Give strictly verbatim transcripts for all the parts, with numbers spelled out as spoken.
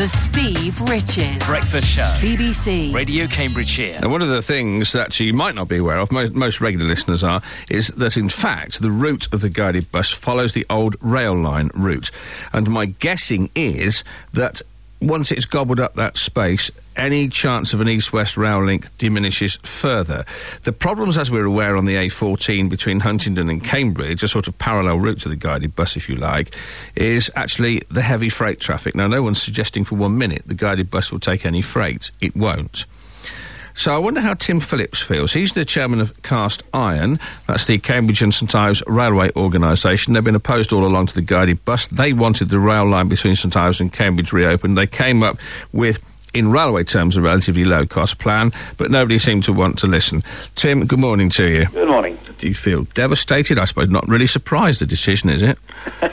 The Steve Riches Breakfast Show. B B C Radio Cambridgeshire. Now, one of the things that you might not be aware of, most, most regular listeners are, is that in fact the route of the guided bus follows the old rail line route. And my guessing is that once it's gobbled up that space, any chance of an east-west rail link diminishes further. The problems, as we're aware, on the A fourteen between Huntingdon and Cambridge, a sort of parallel route to the guided bus, if you like, is actually the heavy freight traffic. Now, no one's suggesting for one minute the guided bus will take any freight. It won't. So I wonder how Tim Phillips feels. He's the chairman of Cast Iron. That's the Cambridge and St Ives Railway Organisation. They've been opposed all along to the guided bus. They wanted the rail line between St Ives and Cambridge reopened. They came up with, in railway terms, a relatively low-cost plan, but nobody seemed to want to listen. Tim, good morning to you. Good morning. Do you feel devastated? I suppose not really surprised, the decision, is it?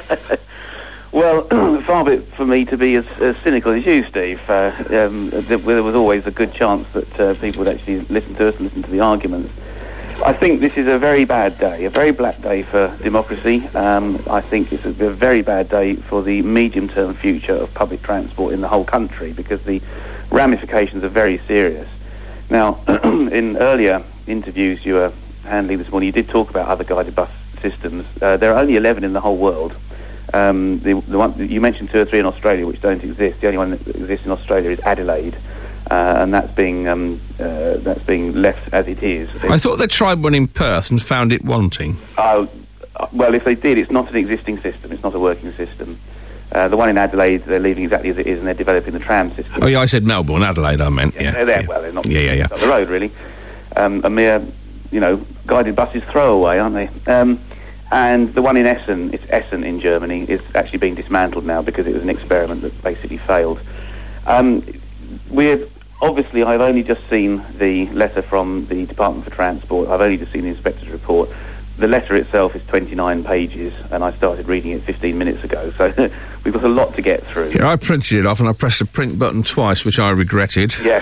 Well, far be it for me to be as, as cynical as you, Steve. Uh, um, there, there was always a good chance that uh, people would actually listen to us and listen to the arguments. I think this is a very bad day, a very black day for democracy. Um, I think it's a, a very bad day for the medium-term future of public transport in the whole country, because the ramifications are very serious. Now, in earlier interviews you were handling this morning, you did talk about other guided bus systems. Uh, there are only eleven in the whole world. Um, the, the one you mentioned two or three in Australia which don't exist. The only one that exists in Australia is Adelaide, uh, and that's being um, uh, that's being left as it is. I thought they tried one in Perth and found it wanting. Uh, well, if they did, it's not an existing system. It's not a working system. Uh, the one in Adelaide, they're leaving exactly as it is, and they're developing the tram system. Oh, yeah, I said Melbourne, Adelaide, I meant. Yeah, yeah, they're there. Yeah. Well, they're not. Yeah, yeah, yeah. Up the road, really. Um, a mere, you know, guided buses throwaway, aren't they? Um, And the one in Essen, it's Essen in Germany, is actually being dismantled now because it was an experiment that basically failed. Um, we're, obviously, I've only just seen the letter from the Department for Transport. I've only just seen the inspector's report. The letter itself is twenty-nine pages, and I started reading it fifteen minutes ago, so we've got a lot to get through. Yeah, I printed it off and I pressed the print button twice, which I regretted. Yes,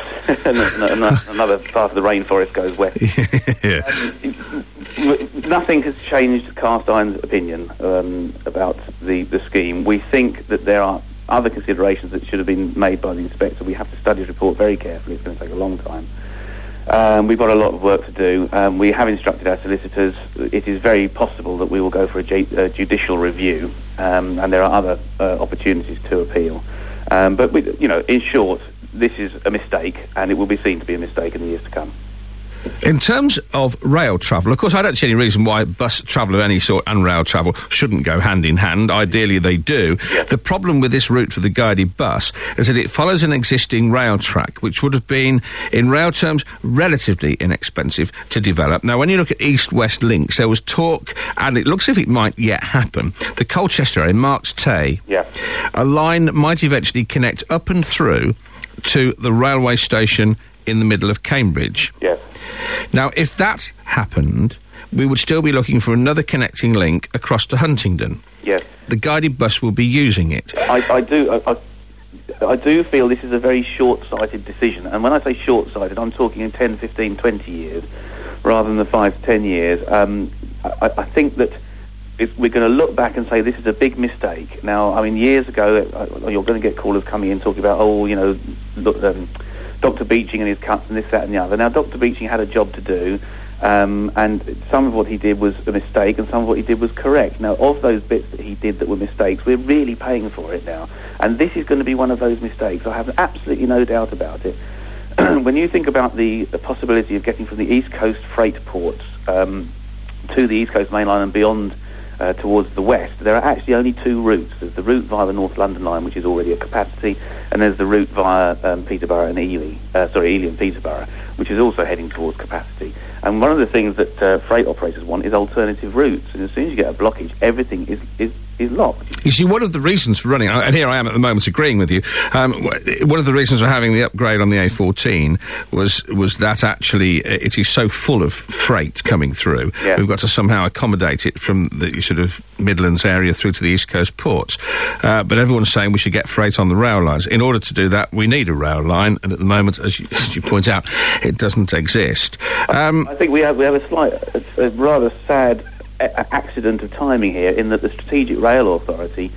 another part of the rainforest goes west. Yeah. Um, Nothing has changed Cast Iron's opinion um, about the, the scheme. We think that there are other considerations that should have been made by the inspector. We have to study his report very carefully. It's going to take a long time. Um, we've got a lot of work to do. Um, we have instructed our solicitors. It is very possible that we will go for a, ju- a judicial review, um, and there are other uh, opportunities to appeal. Um, but, we, you know, in short, this is a mistake, and it will be seen to be a mistake in the years to come. In terms of rail travel, of course, I don't see any reason why bus travel of any sort and rail travel shouldn't go hand in hand. Ideally, they do. Yes. The problem with this route for the guided bus is that it follows an existing rail track, which would have been, in rail terms, relatively inexpensive to develop. Now, when you look at east-west links, there was talk, and it looks as if it might yet happen, the Colchester area, Marks Tay, Yeah. a line might eventually connect up and through to the railway station in the middle of Cambridge. Yes. Now, if that happened, we would still be looking for another connecting link across to Huntingdon. Yes. The guided bus will be using it. I, I do. I, I, I do feel this is a very short-sighted decision, and when I say short-sighted, I'm talking in ten, fifteen, twenty years, rather than the five to ten years. Um, I, I think that if we're going to look back and say this is a big mistake. Now, I mean, years ago, uh, you're going to get callers coming in talking about, oh, you know, look. Um, Doctor Beeching and his cuts and this, that and the other. Now, Doctor Beeching had a job to do, um, and some of what he did was a mistake and some of what he did was correct. Now, of those bits that he did that were mistakes, we're really paying for it now. And this is going to be one of those mistakes. I have absolutely no doubt about it. When you think about the, the possibility of getting from the East Coast freight ports um, to the East Coast main line and beyond Uh, towards the west, there are actually only two routes. There's the route via the North London line, which is already at capacity, and there's the route via um, Peterborough and Ely, uh, sorry, Ely and Peterborough, which is also heading towards capacity. And one of the things that uh, freight operators want is alternative routes, and as soon as you get a blockage, everything is, is, is locked. You see, one of the reasons for running, and here I am at the moment agreeing with you, um, one of the reasons for having the upgrade on the A fourteen was was that actually it is so full of freight coming through. Yeah. We've got to somehow accommodate it from the sort of Midlands area through to the East Coast ports. Uh, but everyone's saying we should get freight on the rail lines. In order to do that, we need a rail line, and at the moment, as you, as you point out, it doesn't exist. Um, I think we have we have a slight, a, a rather sad a- accident of timing here, in that the Strategic Rail Authority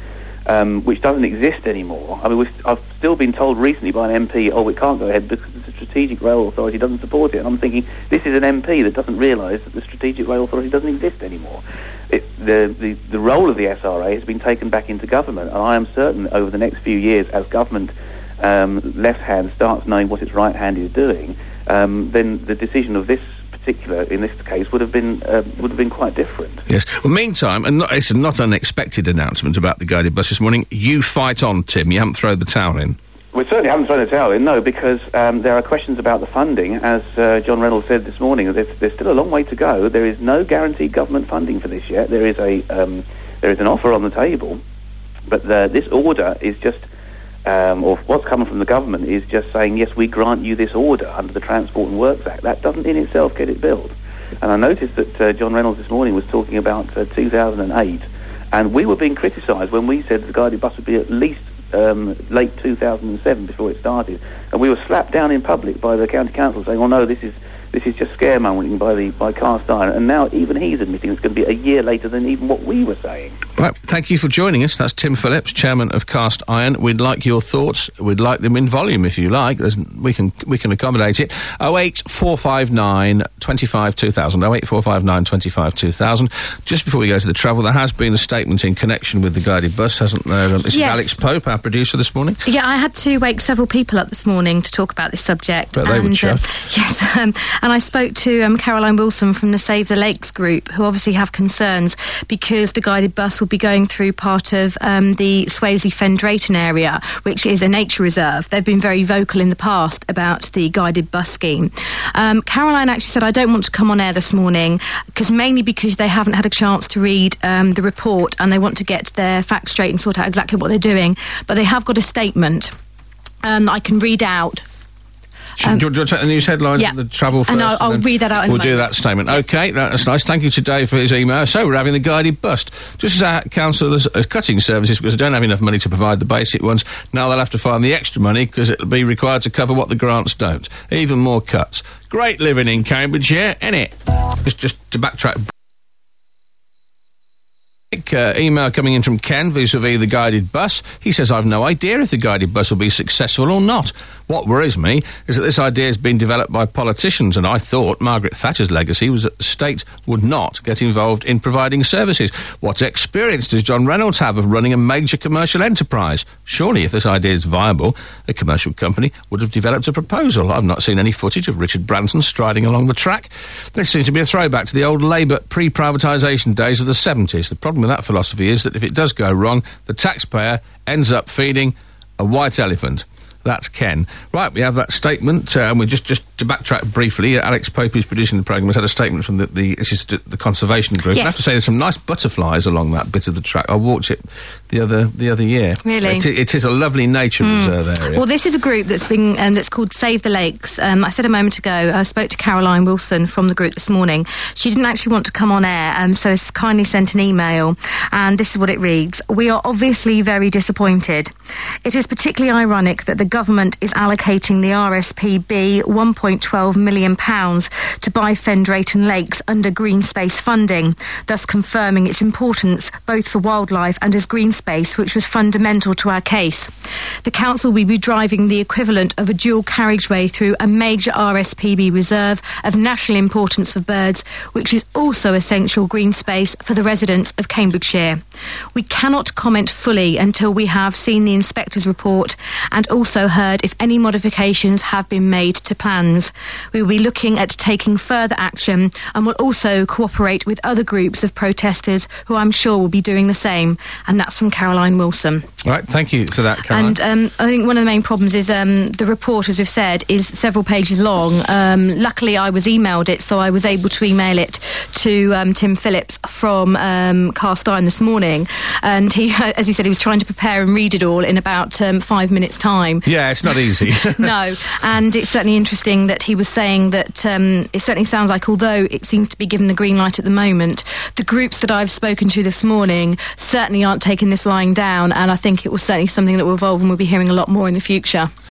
um, which doesn't exist anymore. I mean, we've, I've still been told recently by an M P, oh, it can't go ahead because the Strategic Rail Authority doesn't support it. And I'm thinking, this is an M P that doesn't realise that the Strategic Rail Authority doesn't exist anymore. It, the, the, the role of the S R A has been taken back into government, and I am certain over the next few years, as government um, left hand starts knowing what its right hand is doing, um, then the decision of this particular, in this case, would have been uh, would have been quite different. Yes. Well, meantime, and not, it's a not unexpected announcement about the guided bus this morning. You fight on, Tim. You haven't thrown the towel in. We certainly haven't thrown the towel in, no, because um, there are questions about the funding. As uh, John Reynolds said this morning, there's, there's still a long way to go. There is no guaranteed government funding for this yet. There is a um, there is an offer on the table, but the, this order is just, um, or what's coming from the government is just saying, yes, we grant you this order under the Transport and Works Act. That doesn't in itself get it built. And I noticed that uh, John Reynolds this morning was talking about uh, two thousand eight, and we were being criticised when we said the guided bus would be at least Um, late two thousand seven before it started, and we were slapped down in public by the county council saying, "Oh no, this is this is just scaremongering by the by Cast Iron." And now even he's admitting it's going to be a year later than even what we were saying. Right, thank you for joining us. That's Tim Phillips, chairman of Cast Iron. We'd like your thoughts. We'd like them in volume if you like. There's, we can we can accommodate it. Oh eight four five nine twenty-five two thousand. Oh eight four five nine twenty-five two thousand. Just before we go to the travel, there has been a statement in connection with the guided bus, hasn't there? This yes. is Alex Pope, our producer this morning. Yeah, I had to wake several people up this morning to talk about this subject. But they and, would chuff. Uh, yes, um, and I spoke to um, Caroline Wilson from the Save the Lakes group, who obviously have concerns because the guided bus will be going through part of um, the Swavesey Fen Drayton area, which is a nature reserve. They've been very vocal in the past about the guided bus scheme. Um, Caroline actually said, I don't want to come on air this morning, because mainly because they haven't had a chance to read um, the report and they want to get their facts straight and sort out exactly what they're doing. But they have got a statement um, I can read out. Um, do, you, do you want to take the news headlines yeah. and the travel first? And I'll, I'll and read that out in We'll a do moment. that statement. OK, that's nice. Thank you to Dave for his email. So we're having the guided bus. Just as our council is uh, cutting services because they don't have enough money to provide the basic ones, now they'll have to find the extra money because it'll be required to cover what the grants don't. Even more cuts. Great living in Cambridgeshire, innit? Just, just to backtrack... Uh, email coming in from Ken vis-a-vis the guided bus. He says, I've no idea if the guided bus will be successful or not. What worries me is that this idea has been developed by politicians, and I thought Margaret Thatcher's legacy was that the state would not get involved in providing services. What experience does John Reynolds have of running a major commercial enterprise? Surely, if this idea is viable, a commercial company would have developed a proposal. I've not seen any footage of Richard Branson striding along the track. This seems to be a throwback to the old Labour pre-privatisation days of the seventies. The problem with that philosophy is that if it does go wrong, the taxpayer ends up feeding a white elephant. That's Ken. Right, we have that statement, uh, and we just, just to backtrack briefly, uh, Alex Pope, who's producing the programme, has had a statement from the, the, this is the conservation group. Yes. I have to say there's some nice butterflies along that bit of the track. I walked it the other the other year. Really? It, it is a lovely nature mm. reserve area. Well, this is a group that's been, um, that's called Save the Lakes. Um, I said a moment ago, I spoke to Caroline Wilson from the group this morning. She didn't actually want to come on air, um, so has kindly sent an email, and this is what it reads. We are obviously very disappointed. It is particularly ironic that the government is allocating the R S P B one point one two million pounds to buy Fen Drayton Lakes under green space funding, thus confirming its importance both for wildlife and as green space, which was fundamental to our case. The council will be driving the equivalent of a dual carriageway through a major R S P B reserve of national importance for birds, which is also essential green space for the residents of Cambridgeshire. We cannot comment fully until we have seen the inspector's report and also heard if any modifications have been made to plans. We will be looking at taking further action and will also cooperate with other groups of protesters who I'm sure will be doing the same. And that's from Caroline Wilson. Right, thank you for that, Caroline. And um, I think one of the main problems is um, the report, as we've said, is several pages long. Um, luckily, I was emailed it, so I was able to email it to um, Tim Phillips from um, Cast Iron this morning. And he, as he said, he was trying to prepare and read it all in about um, five minutes' time. Yeah, it's not easy. No, and it's certainly interesting that he was saying that um, it certainly sounds like, although it seems to be given the green light at the moment, the groups that I've spoken to this morning certainly aren't taking this lying down, and I think it was certainly something that will evolve and we'll be hearing a lot more in the future.